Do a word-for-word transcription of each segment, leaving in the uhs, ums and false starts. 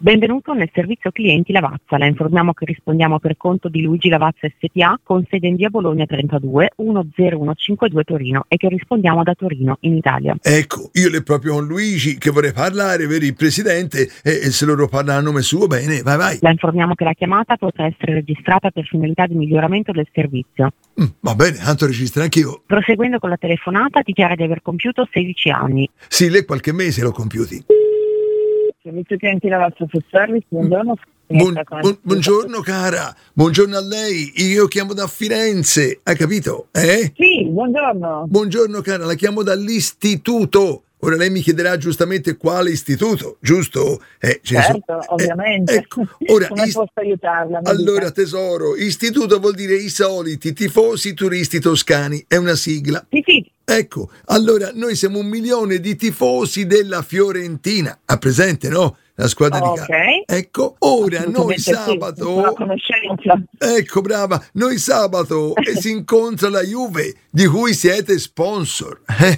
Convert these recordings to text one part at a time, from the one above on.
Benvenuto nel servizio clienti Lavazza. La informiamo che rispondiamo per conto di Luigi Lavazza S P A con sede in via Bologna trentadue uno zero uno cinque due Torino e che rispondiamo da Torino in Italia. Ecco, io le proprio con Luigi che vorrei parlare per il presidente e, e se loro parlano a nome suo, bene, vai vai. La informiamo che la chiamata potrà essere registrata per finalità di miglioramento del servizio. Mm, va bene, tanto registro anch'io. Proseguendo con la telefonata, dichiara di aver compiuto sedici anni. Sì, lei qualche mese l'ho compiuti. Servizio clienti Lavazza Food Service, buongiorno. Buon, buon, buongiorno cara, buongiorno a lei, io chiamo da Firenze, hai capito? Eh? Sì, buongiorno. Buongiorno cara, la chiamo dall'istituto. Ora lei mi chiederà giustamente quale istituto, giusto? Eh, certo, so, ovviamente. Eh, ecco. Ora, come ist- posso aiutarla? Allora tesoro, istituto vuol dire i soliti tifosi turisti toscani, è una sigla. Sì, sì. Ecco, allora noi siamo un milione di tifosi della Fiorentina, ha presente, no? La squadra di calcio. Okay. Ecco, ora noi sabato, sì, la conoscenza. Ecco, brava, noi sabato e si incontra la Juve, di cui siete sponsor.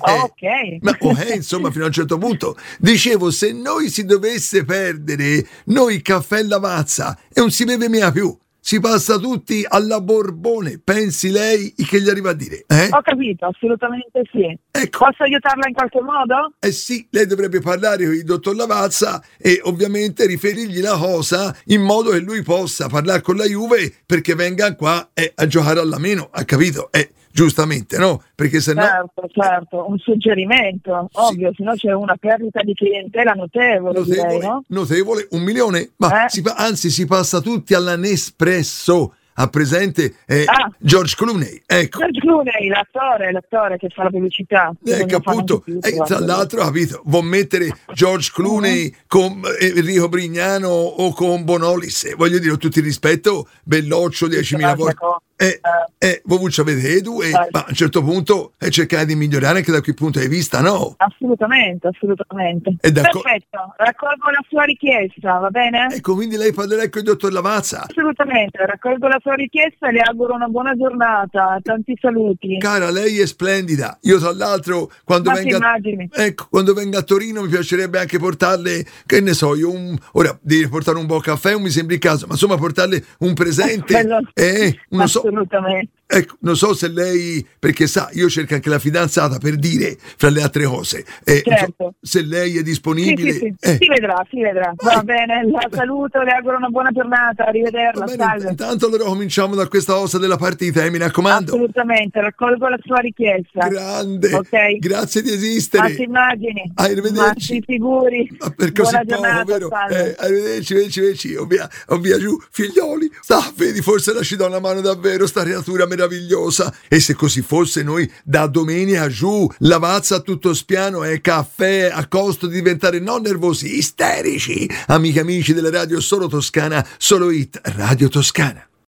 Ok. Ma oh, eh, insomma, fino a un certo punto. Dicevo, se noi si dovesse perdere, noi caffè Lavazza e non si beve mia più. Si passa tutti alla Borbone, pensi lei che gli arriva a dire? Eh? Ho capito, assolutamente sì. Ecco. Posso aiutarla in qualche modo? Eh sì, lei dovrebbe parlare con il dottor Lavazza e ovviamente riferirgli la cosa in modo che lui possa parlare con la Juve perché venga qua eh, a giocare alla meno, ha capito? Eh, giustamente, no? Perché se no... Certo, certo, un suggerimento, sì. Ovvio, se no c'è una perdita di clientela notevole, notevole, direi, no? Notevole, un milione, ma eh? si, anzi si passa tutti alla Nespresso. Ha presente eh, ah, George Clooney, ecco. George Clooney, l'attore, l'attore che fa la pubblicità. Ecco appunto, più, eh, tra l'altro, capito, vuol mettere George Clooney uh-huh. con Enrico Brignano o con Bonolis, voglio dire, tutto il rispetto, belloccio, diecimila volte. Eh, eh, voi ci avete edu e ma a un certo punto eh, cercare di migliorare anche da quel punto di vista, no? Assolutamente, assolutamente. Perfetto, raccolgo la sua richiesta, va bene? Ecco, quindi lei parlerà con il dottor Lavazza. Assolutamente, raccolgo la sua richiesta e le auguro una buona giornata, tanti saluti. Cara, lei è splendida. Io tra l'altro quando ma venga ecco, quando venga a Torino mi piacerebbe anche portarle, che ne so, io un ora devi portare un buon caffè, non mi sembra il caso, ma insomma portarle un presente, eh, non so. Assolutamente. Ecco, non so se lei, perché sa, io cerco anche la fidanzata per dire, fra le altre cose, eh, certo. so, se lei è disponibile. Sì, sì, sì. Eh. Si vedrà, si vedrà. Va eh. bene, la saluto, le auguro una buona giornata, arrivederla. Bene, intanto allora cominciamo da questa osa della partita, eh, mi raccomando. Assolutamente, raccolgo la sua richiesta. Grande, okay. Grazie di esistere. Ma si immagini. Arrivederci. Ma si figuri. Ma per così buona poco, giornata, vero? Eh, arrivederci, vederci, vederci, o via, o via giù, figlioli. Sta, vedi, forse la ci do una mano davvero, sta creatura meravigliosa. E se così fosse, noi da domenica giù, Lavazza a tutto spiano e caffè a costo di diventare non nervosi, isterici. Amiche e amici della radio Solo Toscana, Solo Hit Radio Toscana.